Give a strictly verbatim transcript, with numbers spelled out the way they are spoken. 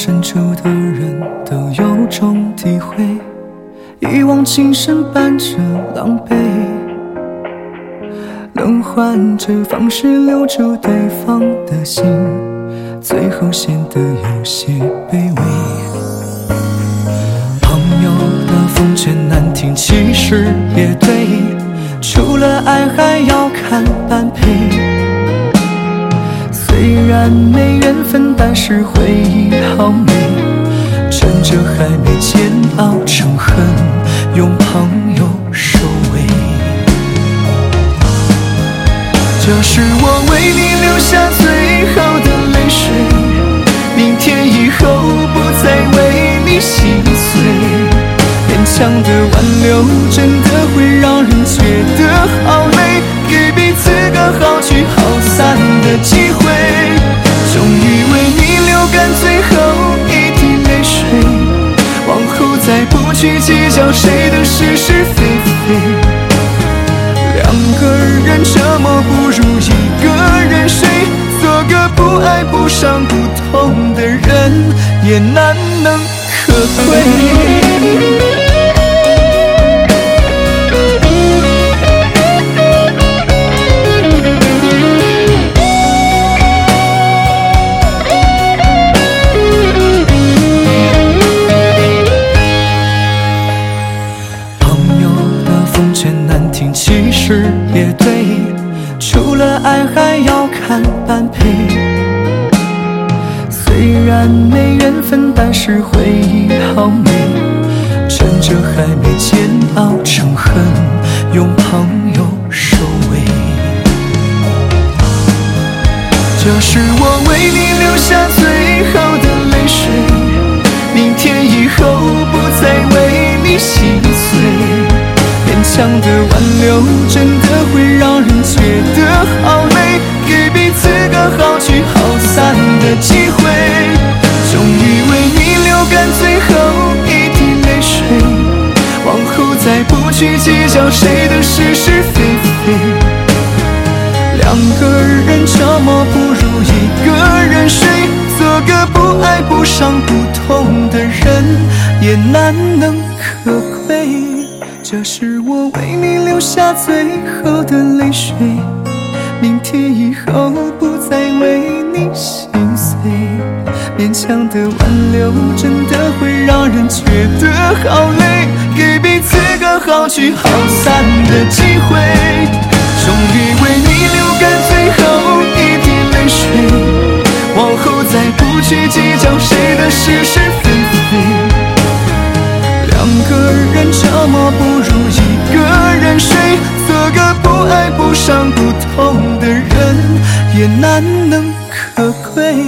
深处的人都有种体会，一往情深伴着狼狈，能换着方式留住对方的心，最后显得有些卑微。朋友的奉劝难听，其实也对，除了爱还要看般配。虽然没缘分，但是回忆好美，趁着还没煎熬成恨，用朋友收尾。这是我为你留下最后的泪水，明天以后不再为你心碎，勉强的挽留真的会让人觉得好累，给彼此个好聚好散的机会，终于为你流干最后一滴泪水，往后再不去计较谁的是是非非，两个人折磨不如一个人睡，做个不爱不伤不痛的人也难能可贵。其实也对，除了爱还要看般配。虽然没缘分，但是回忆好美，趁着还没煎熬成恨，用朋友收尾。这是我为你留下最后的泪水，明天以后不再为你心碎，勉强的挽留真的会让人觉得好累，给彼此个好聚好散的机会，终于为你流干最后一滴泪水，往后再不去计较谁的是是非非，两个人折磨不如一个人睡，做个不爱不伤不痛的人也难能可贵。这是我为你留下最后的泪水，明天以后不再为你心碎，勉强的挽留真的会让人觉得好累，给彼此个好聚好散的机会，终于为你流干最后一滴泪水，往后再不去计较谁的是是非非，两个人折磨不如一个人睡，做个不爱不伤不痛的人也难能可贵。